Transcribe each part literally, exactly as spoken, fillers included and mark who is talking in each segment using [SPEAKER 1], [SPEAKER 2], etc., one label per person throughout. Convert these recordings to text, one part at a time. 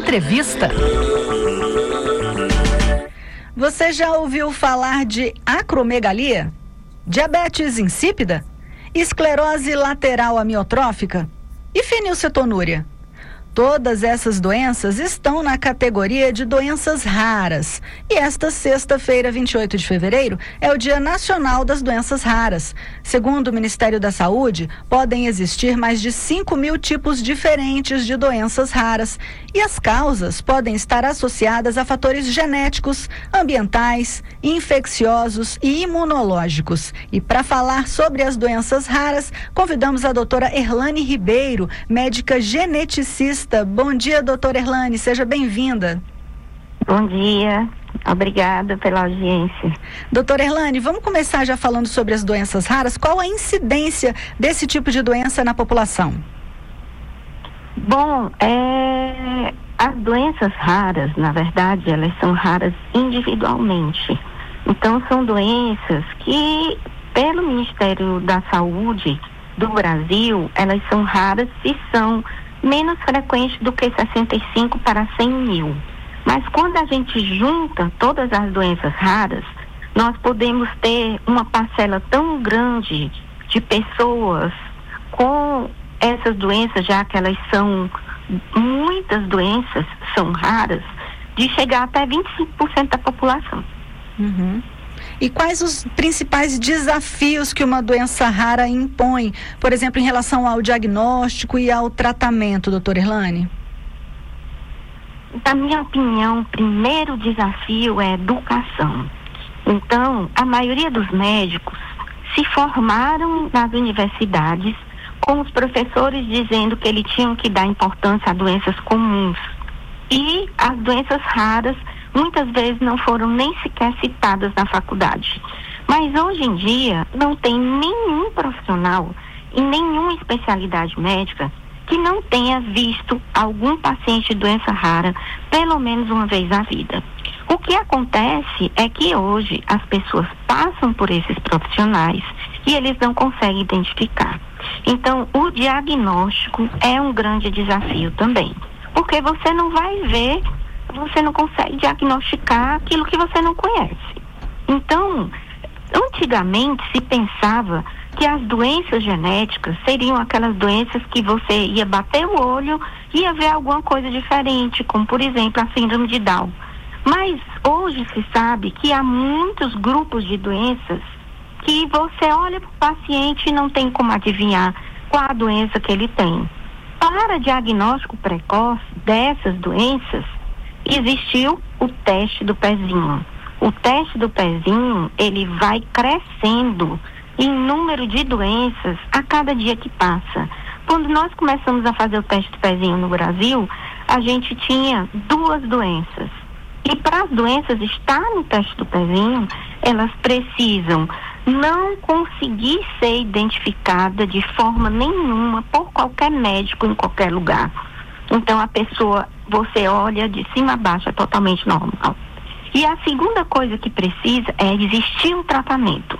[SPEAKER 1] Entrevista. Você já ouviu falar de acromegalia? Diabetes insípida? Esclerose lateral amiotrófica? E fenilcetonúria? Todas essas doenças estão na categoria de doenças raras. E esta sexta-feira, vinte e oito de fevereiro, é o Dia Nacional das Doenças Raras. Segundo o Ministério da Saúde, podem existir mais de cinco mil tipos diferentes de doenças raras. E as causas podem estar associadas a fatores genéticos, ambientais, infecciosos e imunológicos. E para falar sobre as doenças raras, convidamos a doutora Erlane Ribeiro, médica geneticista. Bom dia, doutora Erlane, seja bem-vinda.
[SPEAKER 2] Bom dia, obrigada pela audiência.
[SPEAKER 1] Doutora Erlane, vamos começar já falando sobre as doenças raras. Qual a incidência desse tipo de doença na população?
[SPEAKER 2] Bom, é, as doenças raras, na verdade, elas são raras individualmente. Então, são doenças que, pelo Ministério da Saúde do Brasil, elas são raras e são menos frequentes do que sessenta e cinco para cem mil. Mas quando a gente junta todas as doenças raras, nós podemos ter uma parcela tão grande de pessoas com essas doenças, já que elas são, muitas doenças são raras, de chegar até vinte e cinco por cento da população.
[SPEAKER 1] Uhum. E quais os principais desafios que uma doença rara impõe, por exemplo, em relação ao diagnóstico e ao tratamento, doutora Erlane?
[SPEAKER 2] Na minha opinião, o primeiro desafio é a educação. Então, a maioria dos médicos se formaram nas universidades com os professores dizendo que eles tinham que dar importância a doenças comuns. E as doenças raras muitas vezes não foram nem sequer citadas na faculdade. Mas hoje em dia não tem nenhum profissional em nenhuma especialidade médica que não tenha visto algum paciente de doença rara pelo menos uma vez na vida. O que acontece é que hoje as pessoas passam por esses profissionais e eles não conseguem identificar. Então, o diagnóstico é um grande desafio também, porque você não vai ver, você não consegue diagnosticar aquilo que você não conhece. Então, antigamente se pensava que as doenças genéticas seriam aquelas doenças que você ia bater o olho e ia ver alguma coisa diferente, como por exemplo a síndrome de Down. Mas hoje se sabe que há muitos grupos de doenças que você olha para o paciente e não tem como adivinhar qual a doença que ele tem. Para diagnóstico precoce dessas doenças, existiu o teste do pezinho. O teste do pezinho, ele vai crescendo em número de doenças a cada dia que passa. Quando nós começamos a fazer o teste do pezinho no Brasil, a gente tinha duas doenças. E para as doenças estar no teste do pezinho, elas precisam não conseguir ser identificada de forma nenhuma por qualquer médico em qualquer lugar. Então a pessoa, você olha de cima a baixo, é totalmente normal. E a segunda coisa que precisa é existir um tratamento.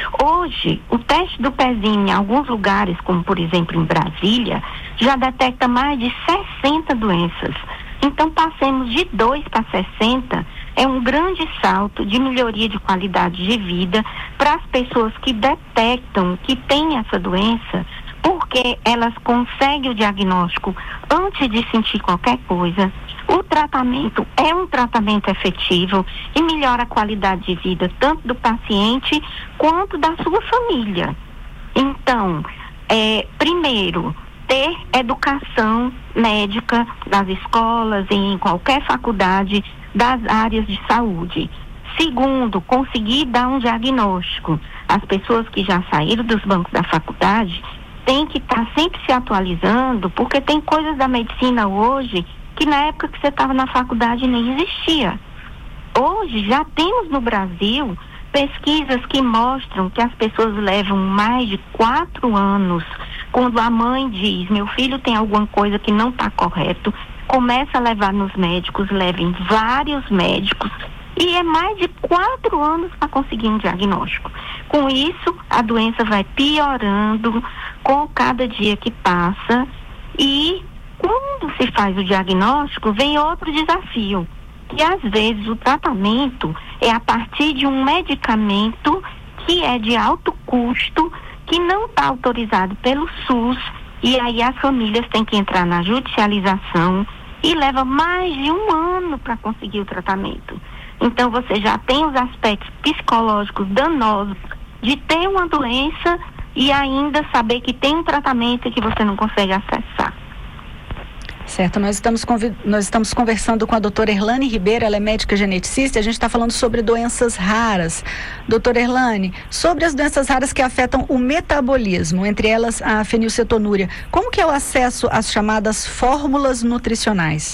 [SPEAKER 2] Hoje, o teste do pezinho em alguns lugares, como por exemplo em Brasília, já detecta mais de sessenta doenças. Então passemos de dois para sessenta, é um grande salto de melhoria de qualidade de vida para as pessoas que detectam que têm essa doença, porque elas conseguem o diagnóstico antes de sentir qualquer coisa. O tratamento é um tratamento efetivo e melhora a qualidade de vida tanto do paciente quanto da sua família. Então, é, primeiro, ter educação médica nas escolas e em qualquer faculdade das áreas de saúde. Segundo, conseguir dar um diagnóstico. As pessoas que já saíram dos bancos da faculdade têm que estar sempre se atualizando, porque tem coisas da medicina hoje que na época que você estava na faculdade nem existia. Hoje já temos no Brasil pesquisas que mostram que as pessoas levam mais de quatro anos. Quando a mãe diz, meu filho tem alguma coisa que não está correto, começa a levar nos médicos, leva em vários médicos, e é mais de quatro anos para conseguir um diagnóstico. Com isso, a doença vai piorando com cada dia que passa, e quando se faz o diagnóstico, vem outro desafio, que às vezes o tratamento é a partir de um medicamento que é de alto custo, que não está autorizado pelo SUS, e aí as famílias têm que entrar na judicialização e leva mais de um ano para conseguir o tratamento. Então você já tem os aspectos psicológicos danosos de ter uma doença e ainda saber que tem um tratamento e que você não consegue acessar.
[SPEAKER 1] Certo, nós estamos, convid... nós estamos conversando com a doutora Erlane Ribeiro, ela é médica geneticista, e a gente está falando sobre doenças raras. Doutora Erlane, sobre as doenças raras que afetam o metabolismo, entre elas a fenilcetonúria, como que é o acesso às chamadas fórmulas nutricionais?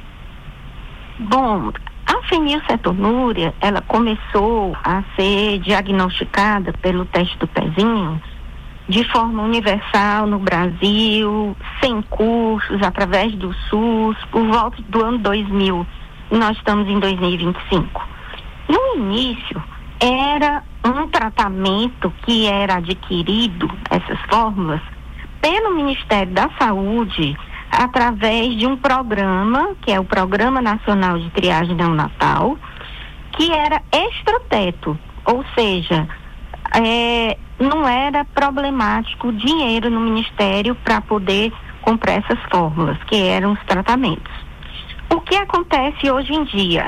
[SPEAKER 2] Bom, a fenilcetonúria, ela começou a ser diagnosticada pelo teste do pezinho de forma universal no Brasil, sem cursos, através do SUS, por volta do ano dois mil. Nós estamos em dois mil e vinte e cinco. No início, era um tratamento que era adquirido, essas fórmulas, pelo Ministério da Saúde, através de um programa, que é o Programa Nacional de Triagem Neonatal, que era extrateto, ou seja, é, não era problemático o dinheiro no Ministério para poder comprar essas fórmulas, que eram os tratamentos. O que acontece hoje em dia?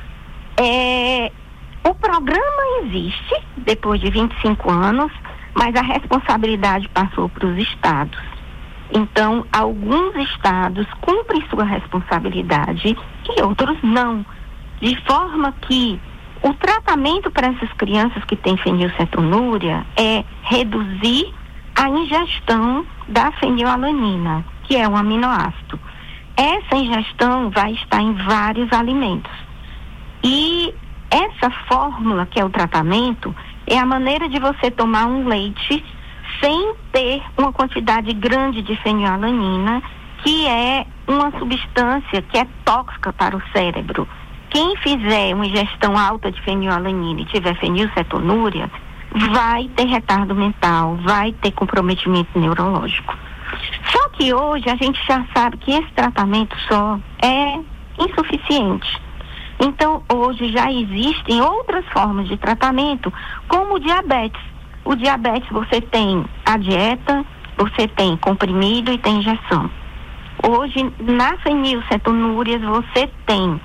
[SPEAKER 2] É, o programa existe depois de vinte e cinco anos, mas a responsabilidade passou para os estados. Então, alguns estados cumprem sua responsabilidade e outros não. De forma que o tratamento para essas crianças que têm fenilcetonúria é reduzir a ingestão da fenilalanina, que é um aminoácido. Essa ingestão vai estar em vários alimentos. E essa fórmula, que é o tratamento, é a maneira de você tomar um leite sem ter uma quantidade grande de fenilalanina, que é uma substância que é tóxica para o cérebro. Quem fizer uma ingestão alta de fenilalanina e tiver fenilcetonúria, vai ter retardo mental, vai ter comprometimento neurológico. Só que hoje a gente já sabe que esse tratamento só é insuficiente. Então, hoje já existem outras formas de tratamento, como o diabetes. O diabetes você tem a dieta, você tem comprimido e tem injeção. Hoje, na fenilcetonúria, você tem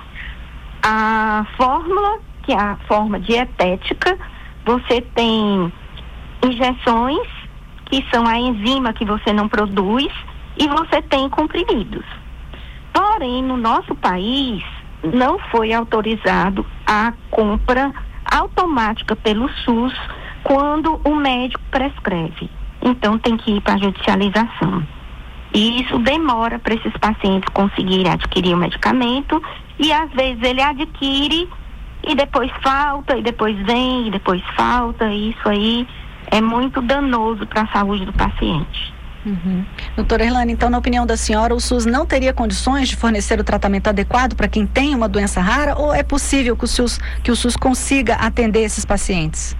[SPEAKER 2] a fórmula, que é a forma dietética, você tem injeções, que são a enzima que você não produz, e você tem comprimidos. Porém, no nosso país, não foi autorizado a compra automática pelo SUS quando o médico prescreve. Então, tem que ir para a judicialização. E isso demora para esses pacientes conseguirem adquirir o medicamento, e às vezes ele adquire e depois falta, e depois vem, e depois falta, e isso aí é muito danoso para a saúde do paciente.
[SPEAKER 1] Uhum. Doutora Erlane, então, na opinião da senhora, o SUS não teria condições de fornecer o tratamento adequado para quem tem uma doença rara, ou é possível que o SUS, que o SUS consiga atender esses pacientes?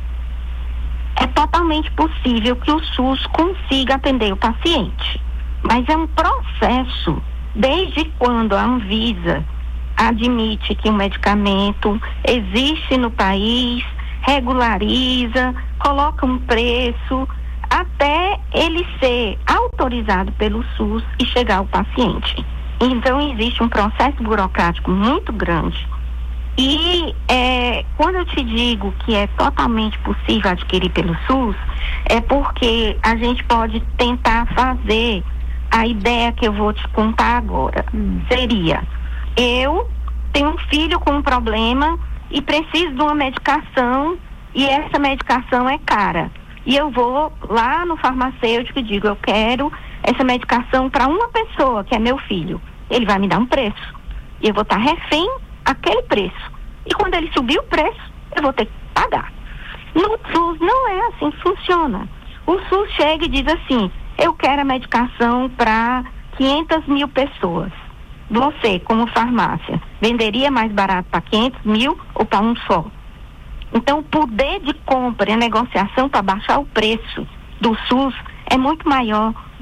[SPEAKER 2] É totalmente possível que o SUS consiga atender o paciente, mas é um processo, desde quando a Anvisa admite que um medicamento existe no país, regulariza, coloca um preço, até ele ser autorizado pelo SUS e chegar ao paciente. Então, existe um processo burocrático muito grande. E é, quando eu te digo que é totalmente possível adquirir pelo SUS, é porque a gente pode tentar fazer a ideia que eu vou te contar agora. Hum. Seria, eu tenho um filho com um problema e preciso de uma medicação, e essa medicação é cara. E eu vou lá no farmacêutico e digo, eu quero essa medicação para uma pessoa, que é meu filho. Ele vai me dar um preço. E eu vou estar refém aquele preço. E quando ele subir o preço, eu vou ter que pagar. No SUS não é assim que funciona. O SUS chega e diz assim, eu quero a medicação para quinhentas mil pessoas. Você, como farmácia, venderia mais barato para quinhentos mil ou para um só? Então, o poder de compra e a negociação para baixar o preço do SUS é muito maior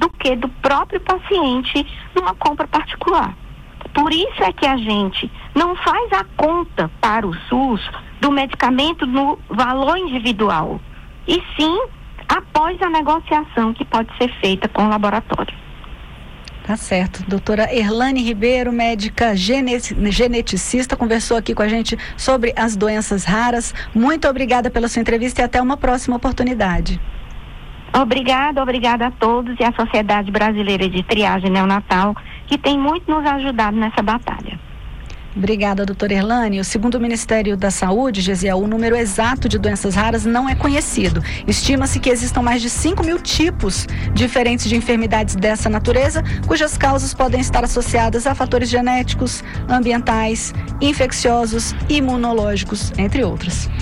[SPEAKER 2] do que do próprio paciente numa compra particular. Por isso é que a gente não faz a conta para o SUS do medicamento no valor individual, e sim após a negociação que pode ser feita com o laboratório.
[SPEAKER 1] Tá certo. Doutora Erlane Ribeiro, médica geneticista, conversou aqui com a gente sobre as doenças raras. Muito obrigada pela sua entrevista e até uma próxima oportunidade.
[SPEAKER 2] Obrigada, obrigada a todos e à Sociedade Brasileira de Triagem Neonatal, que tem muito nos ajudado nessa batalha.
[SPEAKER 1] Obrigada, doutora Erlane. Segundo o Ministério da Saúde, Gesiel, o número exato de doenças raras não é conhecido. Estima-se que existam mais de cinco mil tipos diferentes de enfermidades dessa natureza, cujas causas podem estar associadas a fatores genéticos, ambientais, infecciosos, imunológicos, entre outros.